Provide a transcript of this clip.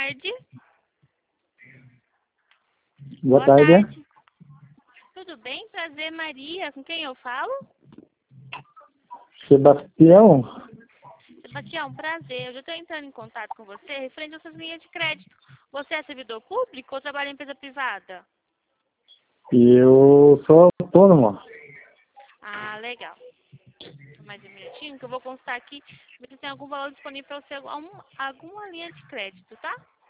tarde. Boa tarde. Tudo bem? Prazer, Maria. Com quem eu falo? Sebastião? Sebastião, prazer. Eu já estou entrando em contato com você referente às suas linhas de crédito. Você é servidor público ou trabalha em empresa privada? Eu sou autônomo. Ah, legal. Mais um minutinho que eu vou constar aqui ver se tem algum valor disponível para você, alguma linha de crédito, tá?